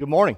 Good morning.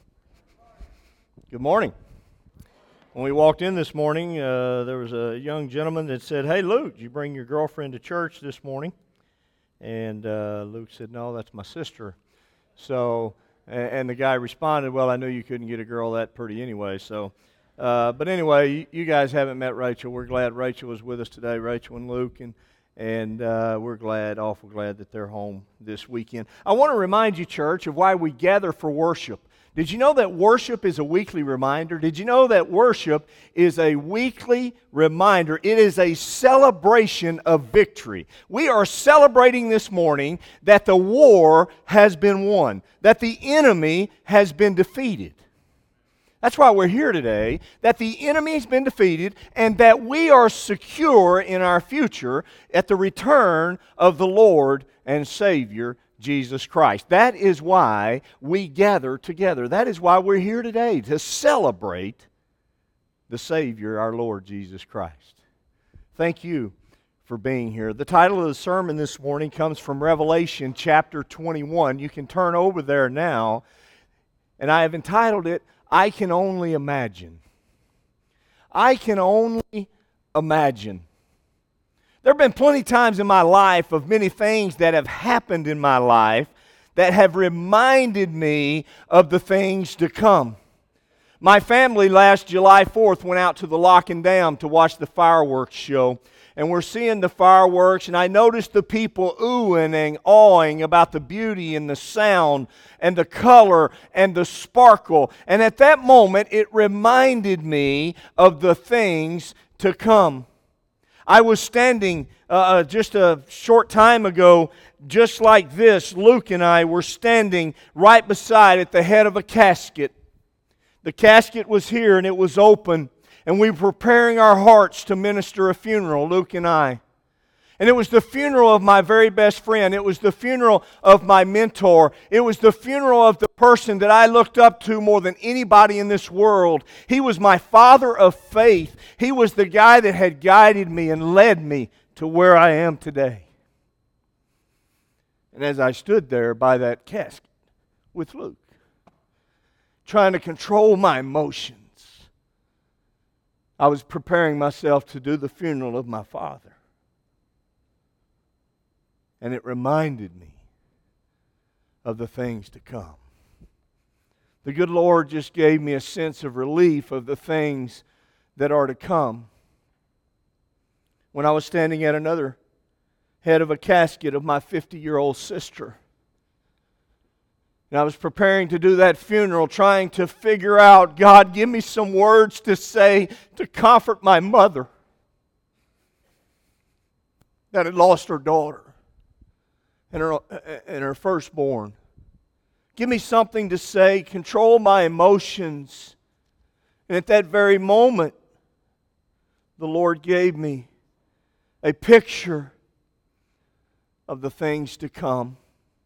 Good morning. When we walked in this morning, there was a young gentleman that said, "Hey, Luke, did you bring your girlfriend to church this morning?" And Luke said, "No, that's my sister." So, and the guy responded, "Well, I knew you couldn't get a girl that pretty anyway." So, but anyway, you guys haven't met Rachel. We're glad Rachel was with us today, Rachel and Luke, and we're glad, awful glad that they're home this weekend. I want to remind you, church, of why we gather for worship. Did you know that worship is a weekly reminder? Did you know that worship is a weekly reminder? It is a celebration of victory. We are celebrating this morning that the war has been won, that the enemy has been defeated. That's why we're here today, that the enemy has been defeated and that we are secure in our future at the return of the Lord and Savior, Jesus Christ. That is why we gather together. That is why we're here today, to celebrate the Savior, our Lord Jesus Christ. Thank you for being here. The title of the sermon this morning comes from Revelation chapter 21. You can turn over there now, and I have entitled it, I Can Only Imagine. I can only imagine. There have been plenty of times in my life of many things that have happened in my life that have reminded me of the things to come. My family last July 4th went out to the Lock and Dam to watch the fireworks show. And we're seeing the fireworks, and I noticed the people oohing and awing about the beauty and the sound and the color and the sparkle. And at that moment, it reminded me of the things to come. I was standing just a short time ago, just like this. Luke and I were standing right beside at the head of a casket. The casket was here and it was open, and we were preparing our hearts to minister a funeral, Luke and I. And it was the funeral of my very best friend. It was the funeral of my mentor. It was the funeral of the person that I looked up to more than anybody in this world. He was my father of faith. He was the guy that had guided me and led me to where I am today. And as I stood there by that casket with Luke, trying to control my emotions, I was preparing myself to do the funeral of my father. And it reminded me of the things to come. The good Lord just gave me a sense of relief of the things that are to come. When I was standing at another head of a casket of my 50-year-old sister, and I was preparing to do that funeral, trying to figure out, God, give me some words to say to comfort my mother that had lost her daughter and her firstborn. Give me something to say, control my emotions. And at that very moment, the Lord gave me a picture of the things to come.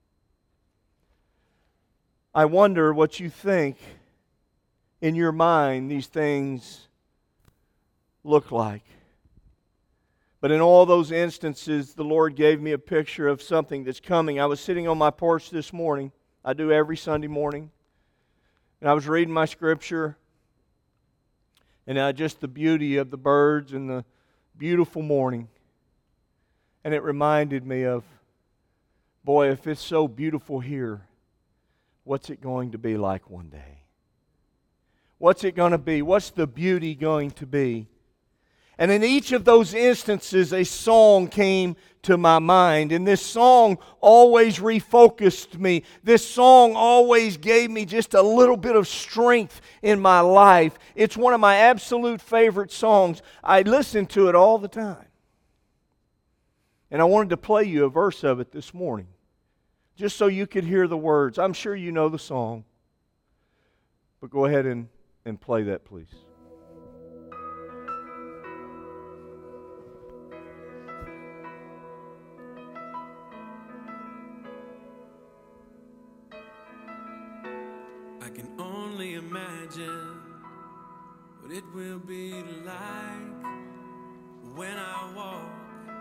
I wonder what you think in your mind these things look like. But in all those instances, the Lord gave me a picture of something that's coming. I was sitting on my porch this morning. I do every Sunday morning. And I was reading my scripture. And just the beauty of the birds and the beautiful morning. And it reminded me of, boy, if it's so beautiful here, what's it going to be like one day? What's it going to be? What's the beauty going to be? And in each of those instances, a song came to my mind. And this song always refocused me. This song always gave me just a little bit of strength in my life. It's one of my absolute favorite songs. I listen to it all the time. And I wanted to play you a verse of it this morning, just so you could hear the words. I'm sure you know the song. But go ahead and play that, please. I can only imagine what it will be like when I walk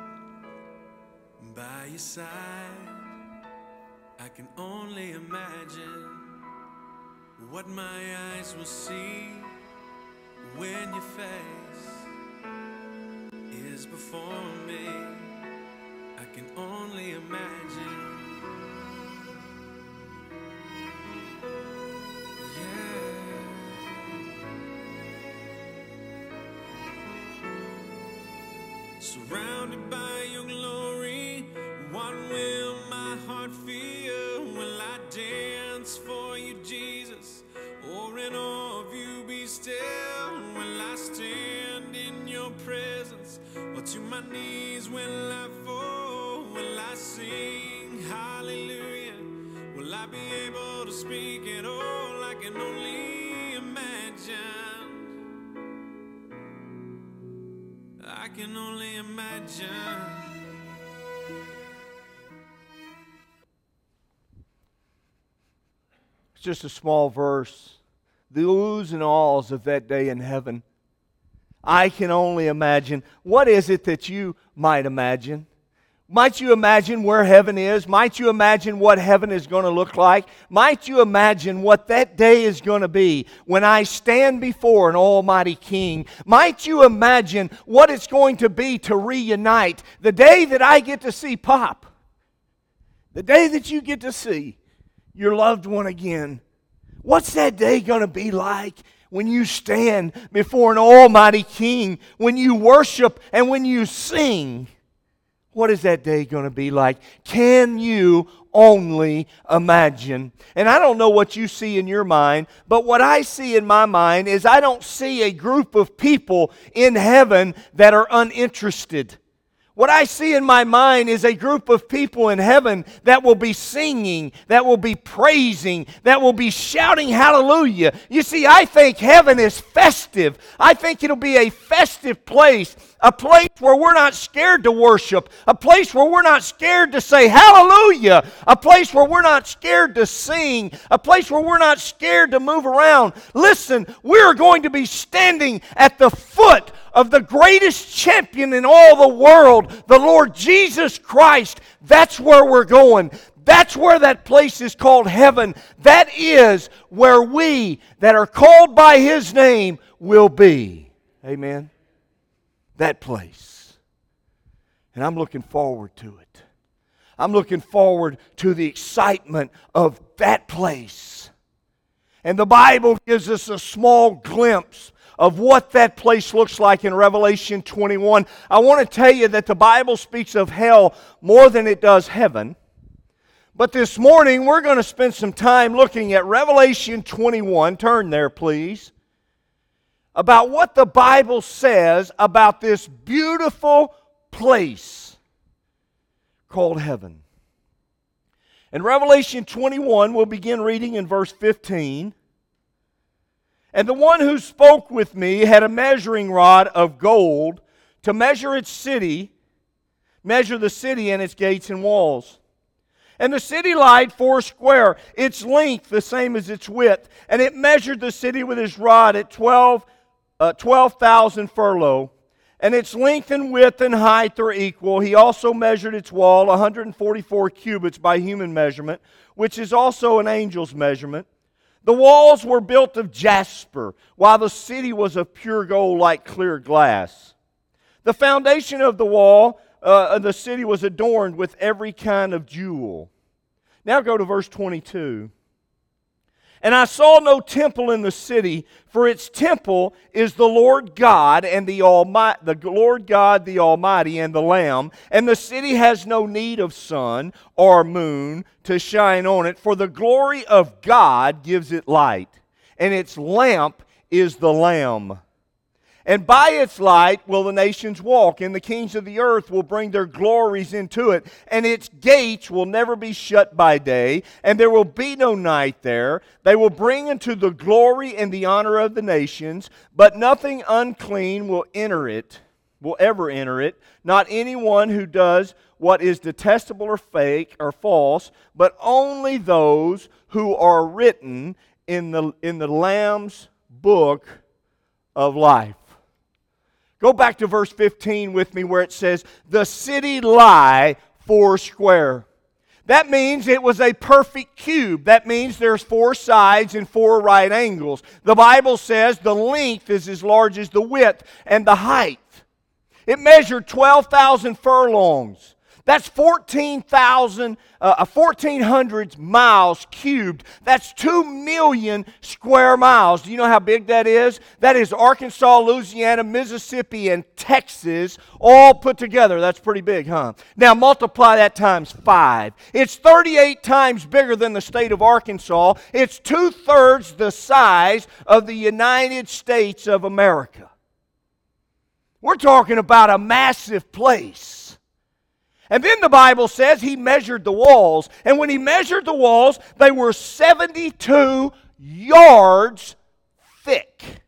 by your side. I can only imagine what my eyes will see when your face is before me. I can only imagine. Surrounded by your glory, what will my heart feel? Will I dance for you, Jesus? Or in awe of you be still? Will I stand in your presence? Or to my knees will I fall? Will I sing hallelujah? Will I be able to speak at all? I can only imagine. I can only imagine. It's just a small verse. The oohs and ahs of that day in heaven. I can only imagine. What is it that you might imagine? Might you imagine where heaven is? Might you imagine what heaven is going to look like? Might you imagine what that day is going to be when I stand before an almighty King? Might you imagine what it's going to be to reunite? The day that I get to see Pop. The day that you get to see your loved one again. What's that day going to be like when you stand before an almighty King? When you worship and when you sing? What is that day going to be like? Can you only imagine? And I don't know what you see in your mind, but what I see in my mind is I don't see a group of people in heaven that are uninterested. What I see in my mind is a group of people in heaven that will be singing, that will be praising, that will be shouting hallelujah. You see, I think heaven is festive. I think it'll be a festive place, a place where we're not scared to worship, a place where we're not scared to say hallelujah, a place where we're not scared to sing, a place where we're not scared to move around. Listen, we're going to be standing at the foot of the greatest champion in all the world, the Lord Jesus Christ. That's where we're going. That's where that place is called heaven. That is where we that are called by His name will be. Amen? That place. And I'm looking forward to it. I'm looking forward to the excitement of that place. And the Bible gives us a small glimpse of what that place looks like in Revelation 21. I want to tell you that the Bible speaks of hell more than it does heaven. But this morning we're going to spend some time looking at Revelation 21. Turn there, please. About what the Bible says about this beautiful place called heaven. In Revelation 21, we'll begin reading in verse 15. And the one who spoke with me had a measuring rod of gold to measure the city and its gates and walls. And the city lied 4 square, its length the same as its width. And it measured the city with his rod at 12,000 furlong. And its length and width and height are equal. He also measured its wall 144 cubits by human measurement, which is also an angel's measurement. The walls were built of jasper, while the city was of pure gold like clear glass. The foundation of the wall of the city was adorned with every kind of jewel. Now go to verse 22. And I saw no temple in the city, for its temple is the Lord God and the Lord God the Almighty and the Lamb. And the city has no need of sun or moon to shine on it, for the glory of God gives it light, and its lamp is the Lamb. And by its light will the nations walk, and the kings of the earth will bring their glories into it. And its gates will never be shut by day, and there will be no night there. They will bring into the glory and the honor of the nations, but nothing unclean will ever enter it, not anyone who does what is detestable or fake or false, but only those who are written in the Lamb's book of life. Go back to verse 15 with me where it says, the city lie 4 square. That means it was a perfect cube. That means there's 4 sides and 4 right angles. The Bible says the length is as large as the width and the height. It measured 12,000 furlongs. That's 1,400 miles cubed. That's 2 million square miles. Do you know how big that is? That is Arkansas, Louisiana, Mississippi, and Texas all put together. That's pretty big, huh? Now multiply that times 5. It's 38 times bigger than the state of Arkansas. It's 2/3 the size of the United States of America. We're talking about a massive place. And then the Bible says he measured the walls. And when he measured the walls, they were 72 yards thick.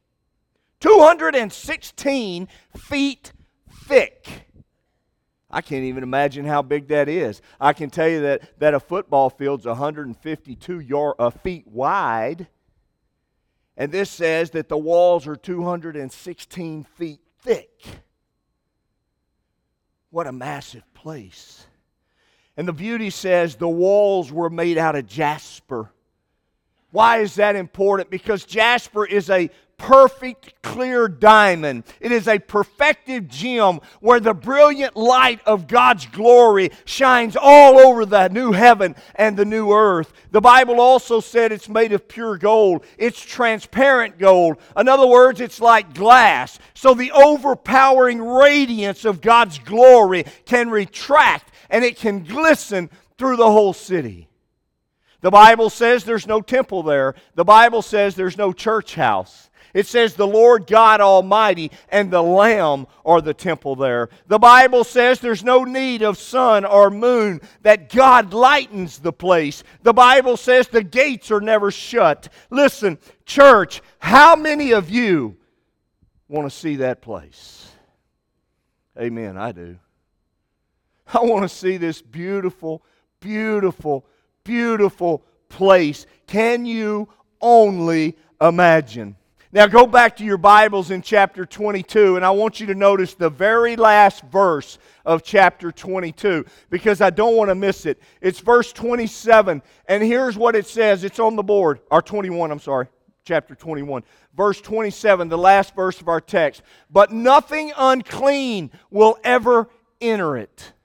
216 feet thick. I can't even imagine how big that is. I can tell you that a football field's 152 feet wide. And this says that the walls are 216 feet thick. What a massive place. And the beauty says the walls were made out of jasper. Why is that important? Because jasper is a perfect, clear diamond. It is a perfected gem where the brilliant light of God's glory shines all over the new heaven and the new earth. The Bible also said it's made of pure gold. It's transparent gold. In other words, it's like glass. So the overpowering radiance of God's glory can retract and it can glisten through the whole city. The Bible says there's no temple there. The Bible says there's no church house. It says the Lord God Almighty and the Lamb are the temple there. The Bible says there's no need of sun or moon, that God lightens the place. The Bible says the gates are never shut. Listen, church, how many of you want to see that place? Amen, I do. I want to see this beautiful, beautiful, beautiful place. Can you only imagine? Now go back to your Bibles in chapter 22, and I want you to notice the very last verse of chapter 22, because I don't want to miss it. It's verse 27, and here's what it says. It's on the board. Or 21, I'm sorry. Chapter 21. Verse 27, the last verse of our text. But nothing unclean will ever enter it,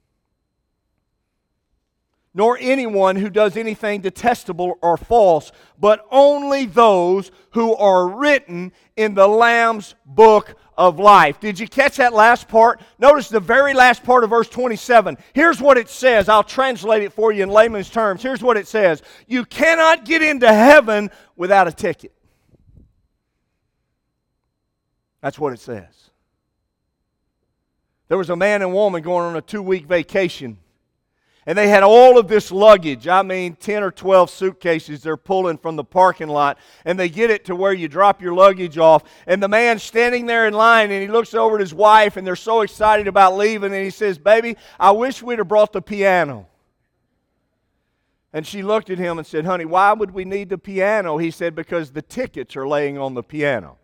nor anyone who does anything detestable or false, but only those who are written in the Lamb's book of life. Did you catch that last part? Notice the very last part of verse 27. Here's what it says. I'll translate it for you in layman's terms. Here's what it says. You cannot get into heaven without a ticket. That's what it says. There was a man and woman going on a 2-week vacation. And they had all of this luggage. I mean, 10 or 12 suitcases they're pulling from the parking lot. And they get it to where you drop your luggage off. And the man's standing there in line, and he looks over at his wife, and they're so excited about leaving. And he says, "Baby, I wish we'd have brought the piano." And she looked at him and said, "Honey, why would we need the piano?" He said, "Because the tickets are laying on the piano."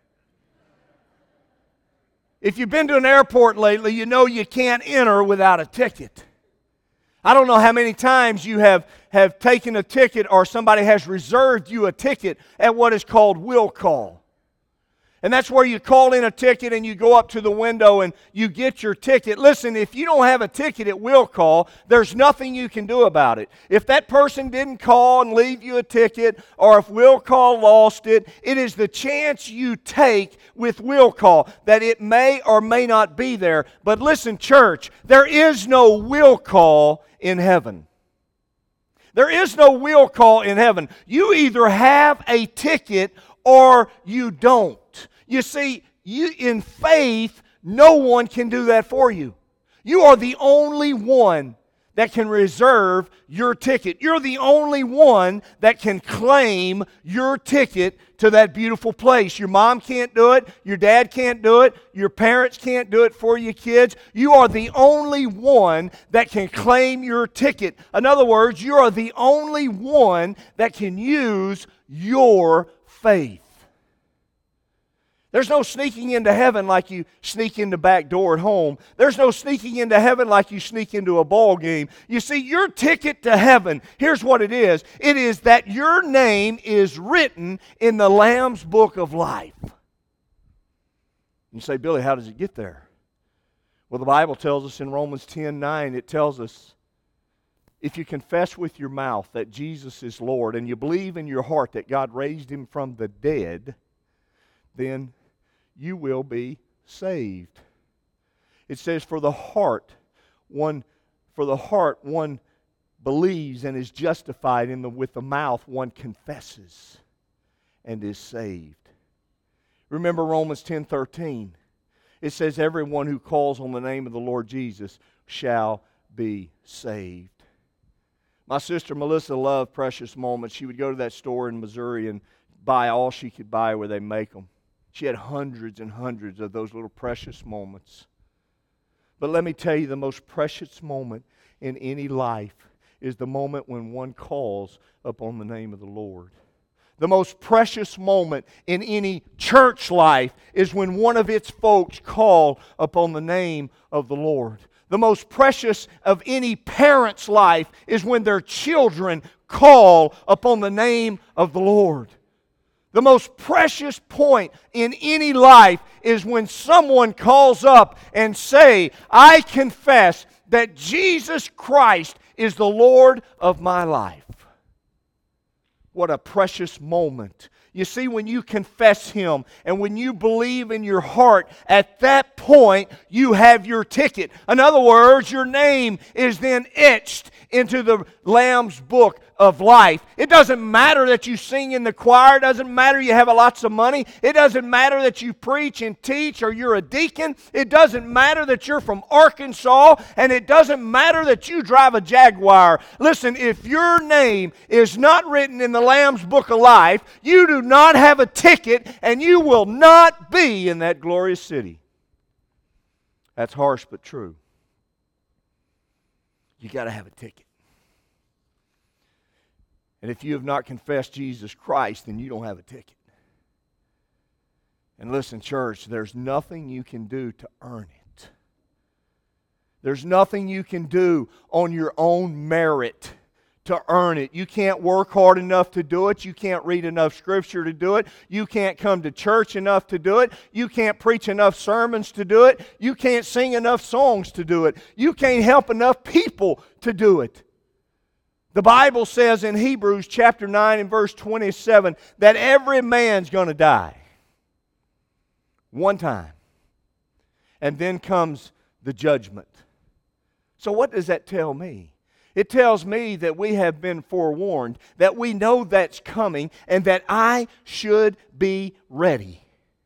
If you've been to an airport lately, you know you can't enter without a ticket. I don't know how many times you have taken a ticket or somebody has reserved you a ticket at what is called will call. And that's where you call in a ticket and you go up to the window and you get your ticket. Listen, if you don't have a ticket at will call, there's nothing you can do about it. If that person didn't call and leave you a ticket, or if will call lost it, it is the chance you take with will call that it may or may not be there. But listen, church, there is no will call in heaven. There is no will call in heaven. You either have a ticket or you don't. You see, in faith, no one can do that for you. You are the only one that can reserve your ticket. You're the only one that can claim your ticket to that beautiful place. Your mom can't do it. Your dad can't do it. Your parents can't do it for you kids. You are the only one that can claim your ticket. In other words, you are the only one that can use your faith. There's no sneaking into heaven like you sneak in the back door at home. There's no sneaking into heaven like you sneak into a ball game. You see, your ticket to heaven, here's what it is. It is that your name is written in the Lamb's Book of Life. You say, Billy, how does it get there? Well, the Bible tells us in Romans 10:9, it tells us, if you confess with your mouth that Jesus is Lord and you believe in your heart that God raised Him from the dead, then you will be saved. It says, for the heart one believes and is justified, with the mouth one confesses and is saved. Remember Romans 10:13. It says, everyone who calls on the name of the Lord Jesus shall be saved. My sister Melissa loved Precious Moments. She would go to that store in Missouri and buy all she could buy where they make them. She had hundreds and hundreds of those little precious moments. But let me tell you, the most precious moment in any life is the moment when one calls upon the name of the Lord. The most precious moment in any church life is when one of its folks call upon the name of the Lord. The most precious of any parent's life is when their children call upon the name of the Lord. The most precious point in any life is when someone calls up and say, I confess that Jesus Christ is the Lord of my life. What a precious moment. You see, when you confess Him and when you believe in your heart, at that point you have your ticket. In other words, your name is then etched into the Lamb's Book of Life. It doesn't matter that you sing in the choir. It doesn't matter you have lots of money. It doesn't matter that you preach and teach or you're a deacon. It doesn't matter that you're from Arkansas. And it doesn't matter that you drive a Jaguar. Listen, if your name is not written in the Lamb's Book of Life, you do not have a ticket and you will not be in that glorious city. That's harsh but true. You got to have a ticket. And if you have not confessed Jesus Christ, then you don't have a ticket. And listen, church, there's nothing you can do to earn it. There's nothing you can do on your own merit to earn it. You can't work hard enough to do it. You can't read enough Scripture to do it. You can't come to church enough to do it. You can't preach enough sermons to do it. You can't sing enough songs to do it. You can't help enough people to do it. The Bible says in Hebrews chapter 9 and verse 27 that every man's going to die one time. And then comes the judgment. So what does that tell me? It tells me that we have been forewarned, that we know that's coming, and that I should be ready.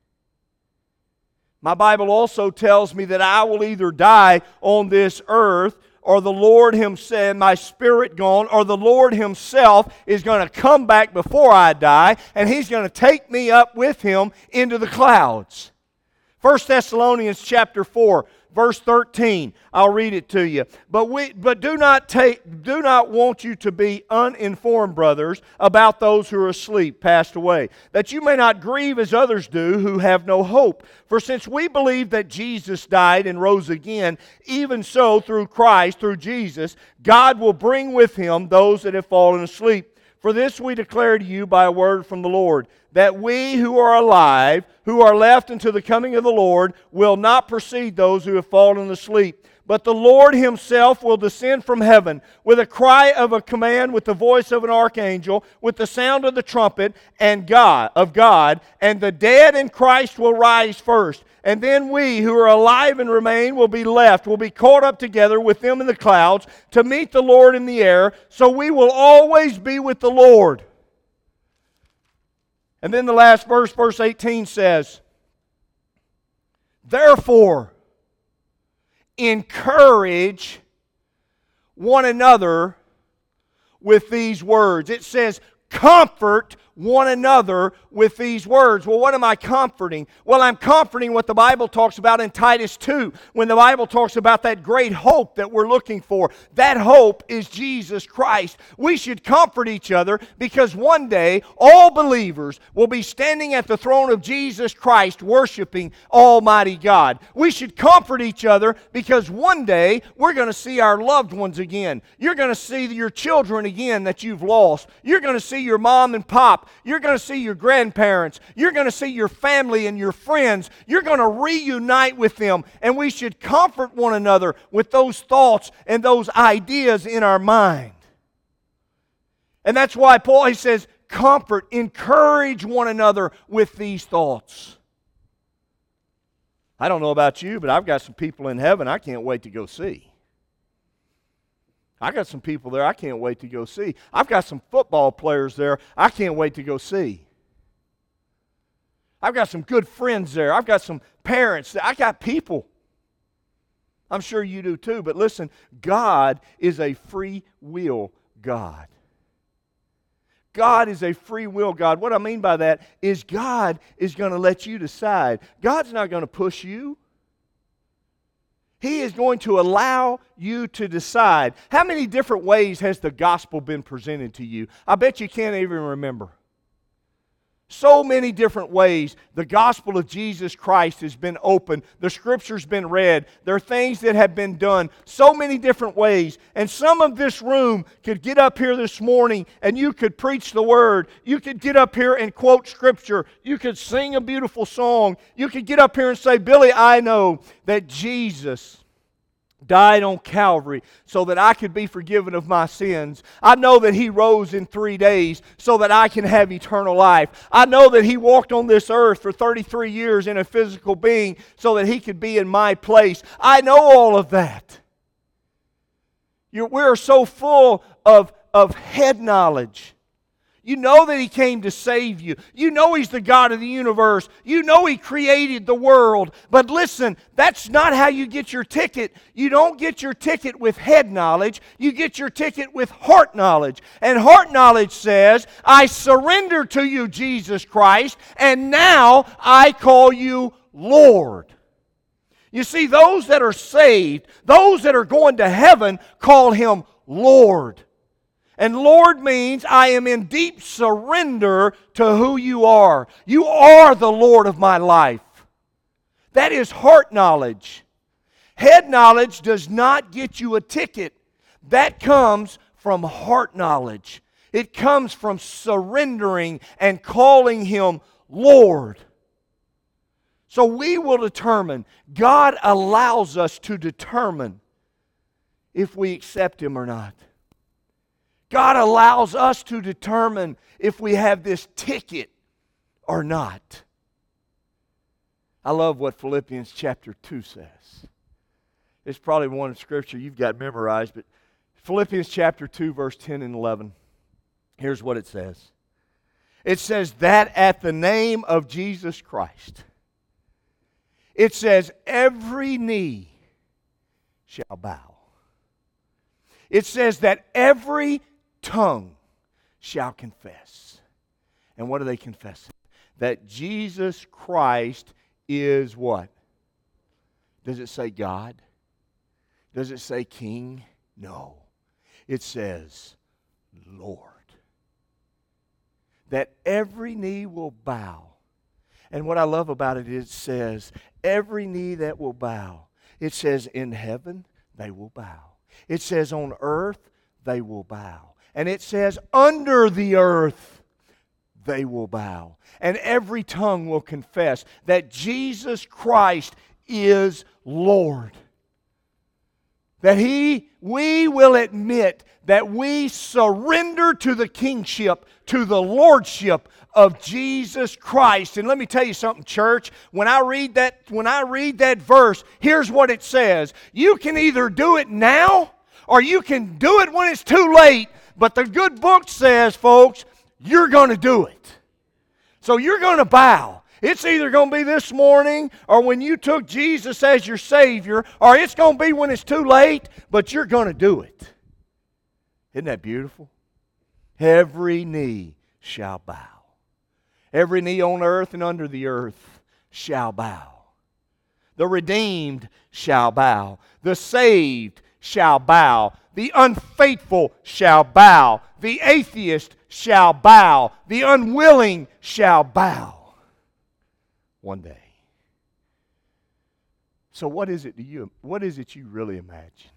My Bible also tells me that I will either die on this earth, or the Lord Himself, my spirit gone, or the Lord Himself is going to come back before I die, and He's going to take me up with Him into the clouds. 1 Thessalonians chapter 4, verse 13. I'll read it to you. But do not want you to be uninformed, brothers, about those who are asleep, passed away, that you may not grieve as others do who have no hope. For since we believe that Jesus died and rose again, even so through Christ, through Jesus, God will bring with Him those that have fallen asleep. For this we declare to you by a word from the Lord, that we who are alive, who are left until the coming of the Lord, will not precede those who have fallen asleep. But the Lord Himself will descend from heaven with a cry of a command, with the voice of an archangel, with the sound of the trumpet and of God, and the dead in Christ will rise first. And then we who are alive and remain will be caught up together with them in the clouds to meet the Lord in the air, so we will always be with the Lord. And then the last verse, verse 18 says, therefore, encourage one another with these words. It says, comfort one another with these words. Well, what am I comforting? Well, I'm comforting what the Bible talks about in Titus 2, when the Bible talks about that great hope that we're looking for. That hope is Jesus Christ. We should comfort each other because one day all believers will be standing at the throne of Jesus Christ worshiping Almighty God. We should comfort each other because one day we're going to see our loved ones again. You're going to see your children again that you've lost. You're going to see your mom and pop. You're going to see your grandparents. You're going to see your family and your friends. You're going to reunite with them. And we should comfort one another with those thoughts and those ideas in our mind. And that's why Paul, he says, comfort, encourage one another with these thoughts. I don't know about you, but I've got some people in heaven I can't wait to go see. I got some people there I can't wait to go see. I've got some football players there I can't wait to go see. I've got some good friends there. I've got some parents. I got people. I'm sure you do too. But listen, God is a free will God. God is a free will God. What I mean by that is God is going to let you decide. God's not going to push you. He is going to allow you to decide. How many different ways has the gospel been presented to you? I bet you can't even remember. So many different ways the gospel of Jesus Christ has been opened. The scripture's been read. There are things that have been done so many different ways. And some of this room could get up here this morning and you could preach the word. You could get up here and quote scripture. You could sing a beautiful song. You could get up here and say, Billy, I know that Jesus died on Calvary so that I could be forgiven of my sins. I know that He rose in 3 days so that I can have eternal life. I know that He walked on this earth for 33 years in a physical being so that He could be in my place. I know all of that. We're so full of head knowledge. You know that He came to save you. You know He's the God of the universe. You know He created the world. But listen, that's not how you get your ticket. You don't get your ticket with head knowledge. You get your ticket with heart knowledge. And heart knowledge says, I surrender to you, Jesus Christ, and now I call you Lord. You see, those that are saved, those that are going to heaven, call Him Lord. And Lord means I am in deep surrender to who you are. You are the Lord of my life. That is heart knowledge. Head knowledge does not get you a ticket. That comes from heart knowledge. It comes from surrendering and calling Him Lord. So we will determine, God allows us to determine if we accept Him or not. God allows us to determine if we have this ticket or not. I love what Philippians chapter 2 says. It's probably one scripture you've got memorized, but Philippians chapter 2, verse 10 and 11. Here's what it says. It says that at the name of Jesus Christ, it says every knee shall bow. It says that every tongue shall confess. And what are they confessing? That Jesus Christ is what? Does it say God? Does it say King? No. It says Lord. That every knee will bow. And what I love about it is it says every knee that will bow. It says in heaven they will bow. It says on earth they will bow. And it says under the earth they will bow. And every tongue will confess that Jesus Christ is Lord. That we will admit that we surrender to the kingship, to the lordship of Jesus Christ. And let me tell you something, church. When I read that verse, here's what it says. You can either do it now or you can do it when it's too late. But the good book says, folks, you're going to do it. So you're going to bow. It's either going to be this morning or when you took Jesus as your Savior, or it's going to be when it's too late, but you're going to do it. Isn't that beautiful? Every knee shall bow. Every knee on earth and under the earth shall bow. The redeemed shall bow. The saved shall bow. The unfaithful shall bow. The atheist shall bow. The unwilling shall bow. One day. So what is it you really imagine?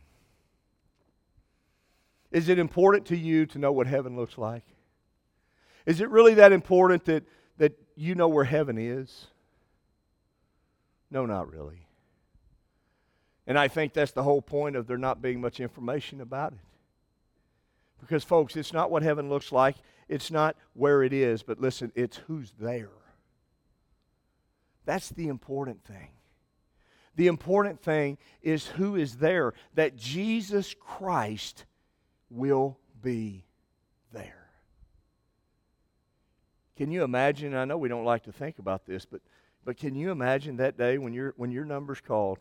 Is it important to you to know what heaven looks like? Is it really that important that you know where heaven is? No, not really. And I think that's the whole point of there not being much information about it. Because, folks, it's not what heaven looks like. It's not where it is. But listen, it's who's there. That's the important thing. The important thing is who is there. That Jesus Christ will be there. Can you imagine? I know we don't like to think about this, but can you imagine that day when your number's called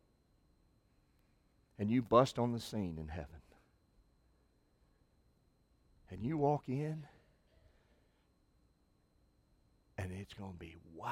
and you bust on the scene in heaven? And you walk in and it's going to be wow.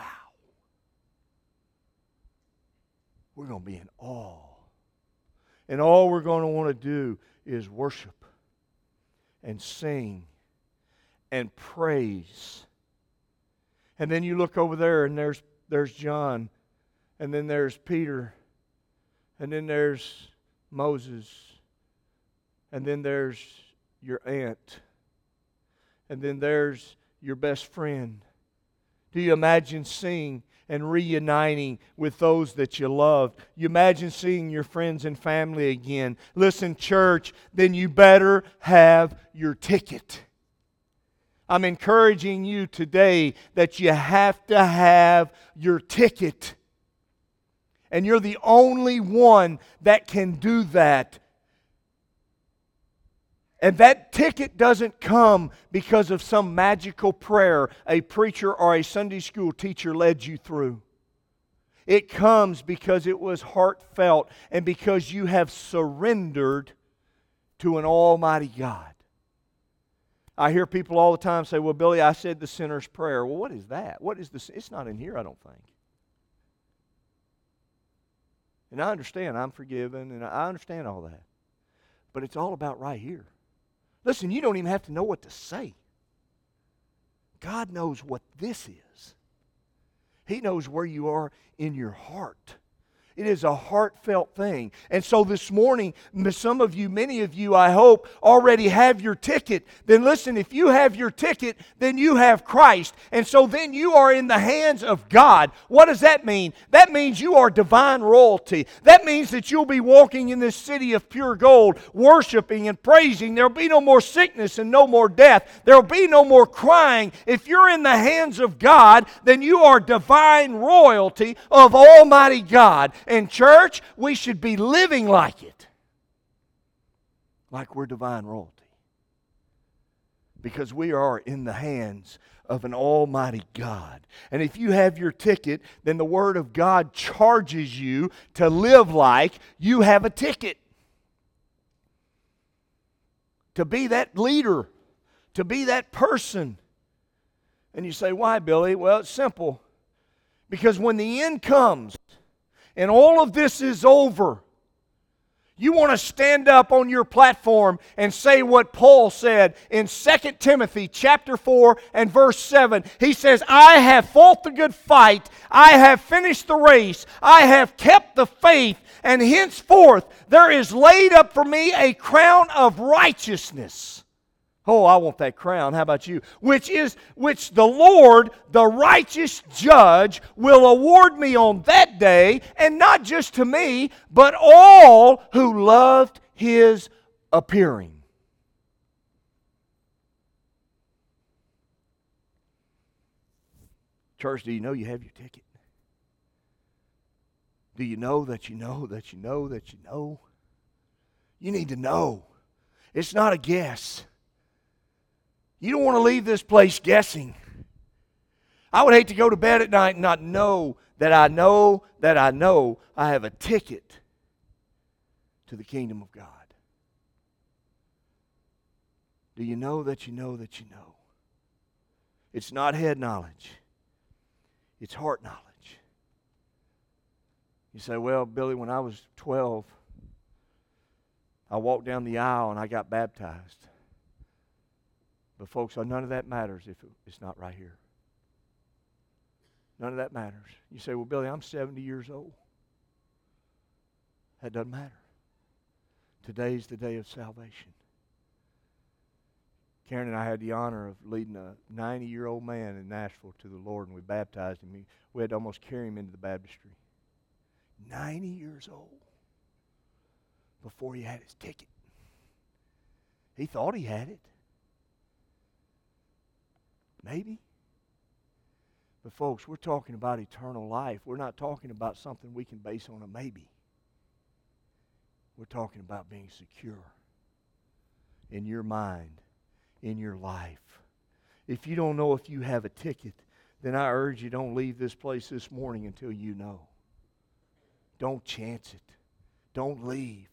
We're going to be in awe. And all we're going to want to do is worship and sing and praise. And then you look over there and there's John, and then there's Peter, and then there's Moses, and then there's your aunt, and then there's your best friend. Do you imagine seeing and reuniting with those that you loved? You imagine seeing your friends and family again. Listen, church, then you better have your ticket. I'm encouraging you today that you have to have your ticket. And you're the only one that can do that. And that ticket doesn't come because of some magical prayer a preacher or a Sunday school teacher led you through. It comes because it was heartfelt and because you have surrendered to an almighty God. I hear people all the time say, well, Billy, I said the sinner's prayer. Well, what is that? What is this? It's not in here, I don't think. And I understand I'm forgiven, and I understand all that. But it's all about right here. Listen, you don't even have to know what to say. God knows what this is. He knows where you are in your heart. It is a heartfelt thing. And so this morning, some of you, many of you, I hope, already have your ticket. Then listen, if you have your ticket, then you have Christ. And so then you are in the hands of God. What does that mean? That means you are divine royalty. That means that you'll be walking in this city of pure gold, worshiping and praising. There'll be no more sickness and no more death. There'll be no more crying. If you're in the hands of God, then you are divine royalty of Almighty God. And church, we should be living like it. Like we're divine royalty. Because we are in the hands of an almighty God. And if you have your ticket, then the Word of God charges you to live like you have a ticket. To be that leader. To be that person. And you say, why, Billy? Well, it's simple. Because when the end comes, and all of this is over, you want to stand up on your platform and say what Paul said in 2 Timothy chapter 4 and verse 7. He says, I have fought the good fight, I have finished the race, I have kept the faith, and henceforth there is laid up for me a crown of righteousness. Oh, I want that crown. How about you? Which the Lord, the righteous judge, will award me on that day, and not just to me, but all who loved His appearing. Church, do you know you have your ticket? Do you know that you know that you know that you know? You need to know. It's not a guess. You don't want to leave this place guessing. I would hate to go to bed at night and not know that I know that I know I have a ticket to the kingdom of God. Do you know that you know that you know? It's not head knowledge. It's heart knowledge. You say, well, Billy, when I was 12, I walked down the aisle and I got baptized. But folks, none of that matters if it's not right here. None of that matters. You say, well, Billy, I'm 70 years old. That doesn't matter. Today's the day of salvation. Karen and I had the honor of leading a 90-year-old man in Nashville to the Lord, and we baptized him. We had to almost carry him into the baptistry. 90 years old before he had his ticket. He thought he had it. Maybe. But folks, we're talking about eternal life. We're not talking about something we can base on a maybe. We're talking about being secure in your mind, in your life. If you don't know if you have a ticket, then I urge you, don't leave this place this morning until you know. Don't chance it. Don't leave.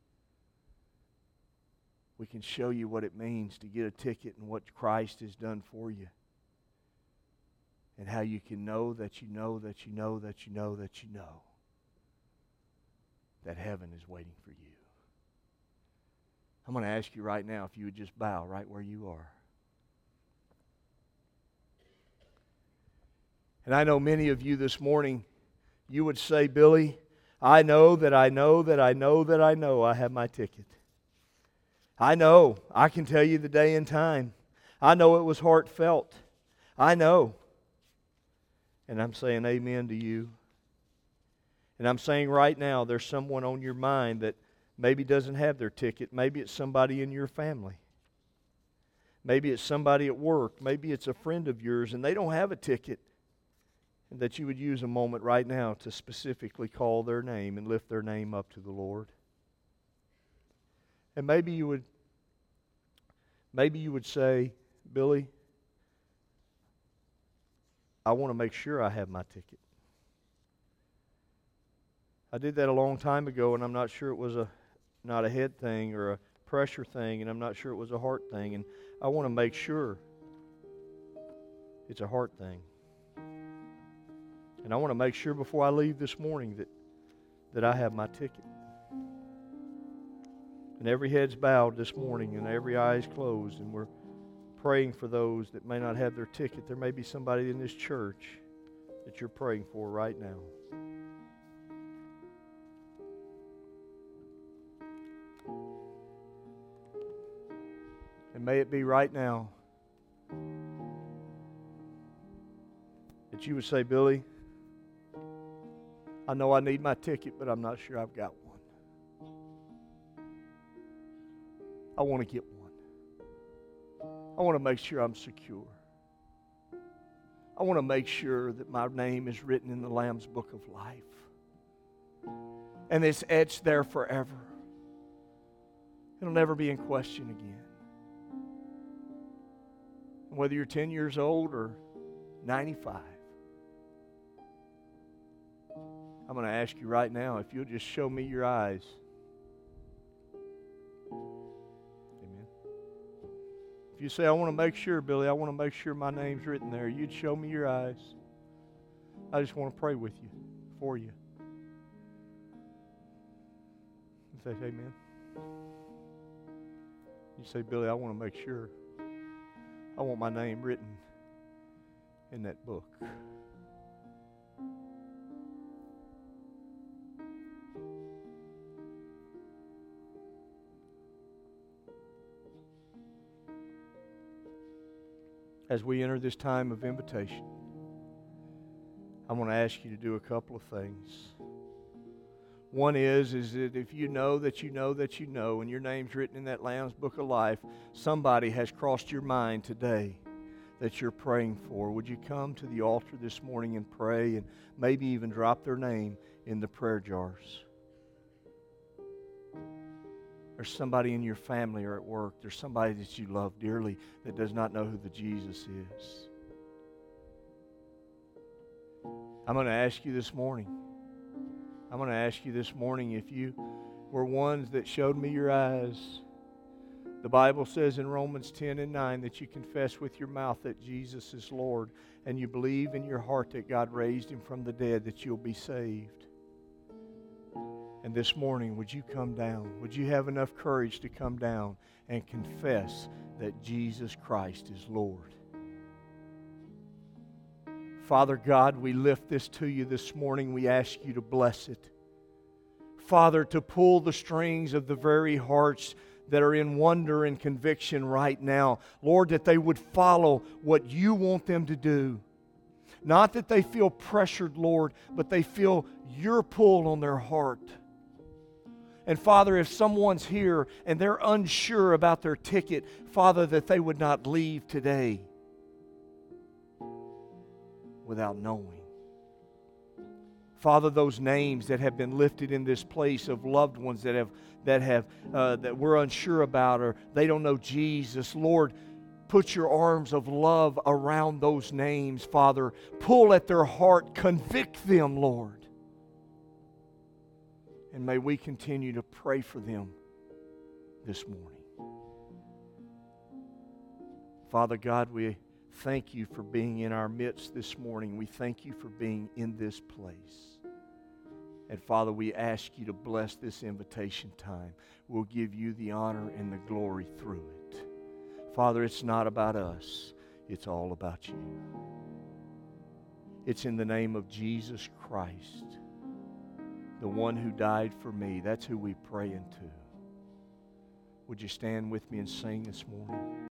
We can show you what it means to get a ticket and what Christ has done for you. And how you can know that you know that you know that you know that you know that heaven is waiting for you. I'm going to ask you right now if you would just bow right where you are. And I know many of you this morning, you would say, Billy, I know that I know that I know that I know I have my ticket. I know. I can tell you the day and time. I know it was heartfelt. I know. And I'm saying amen to you. And I'm saying right now, there's someone on your mind that maybe doesn't have their ticket. Maybe it's somebody in your family. Maybe it's somebody at work. Maybe it's a friend of yours and they don't have a ticket. And that you would use a moment right now to specifically call their name and lift their name up to the Lord. And maybe you would say, Billy, I want to make sure I have my ticket. I did that a long time ago, and I'm not sure it was not a head thing or a pressure thing, and I'm not sure it was a heart thing, and I want to make sure it's a heart thing. And I want to make sure before I leave this morning that I have my ticket. And every head's bowed this morning and every eye's closed, and we're praying for those that may not have their ticket. There may be somebody in this church that you're praying for right now. And may it be right now that you would say, Billy, I know I need my ticket, but I'm not sure I've got one. I want to get one. I want to make sure I'm secure. I want to make sure that my name is written in the Lamb's Book of Life. And it's etched there forever. It'll never be in question again. And whether you're 10 years old or 95, I'm going to ask you right now if you'll just show me your eyes. Amen. If you say, I want to make sure, Billy, I want to make sure my name's written there, you'd show me your eyes. I just want to pray with you, for you. You say, amen. You say, Billy, I want to make sure. I want my name written in that book. As we enter this time of invitation, I want to ask you to do a couple of things. One is that if you know that you know that you know, and your name's written in that Lamb's Book of Life, somebody has crossed your mind today that you're praying for. Would you come to the altar this morning and pray, and maybe even drop their name in the prayer jars? There's somebody in your family or at work. There's somebody that you love dearly that does not know who the Jesus is. I'm going to ask you this morning. if you were ones that showed me your eyes, The Bible says in Romans 10:9 that you confess with your mouth that Jesus is Lord, and you believe in your heart that God raised Him from the dead, that you'll be saved. And this morning, would you come down? Would you have enough courage to come down and confess that Jesus Christ is Lord? Father God, we lift this to you this morning. We ask you to bless it. Father, to pull the strings of the very hearts that are in wonder and conviction right now. Lord, that they would follow what you want them to do. Not that they feel pressured, Lord, but they feel your pull on their heart. And Father, if someone's here and they're unsure about their ticket, Father, that they would not leave today without knowing. Father, those names that have been lifted in this place of loved ones that we're unsure about, or they don't know Jesus, Lord, put your arms of love around those names, Father. Pull at their heart, convict them, Lord. And may we continue to pray for them this morning. Father God, we thank you for being in our midst this morning. We thank you for being in this place. And Father, we ask you to bless this invitation time. We'll give you the honor and the glory through it. Father, it's not about us. It's all about you. It's in the name of Jesus Christ, the one who died for me. That's who we pray into. Would you stand with me and sing this morning?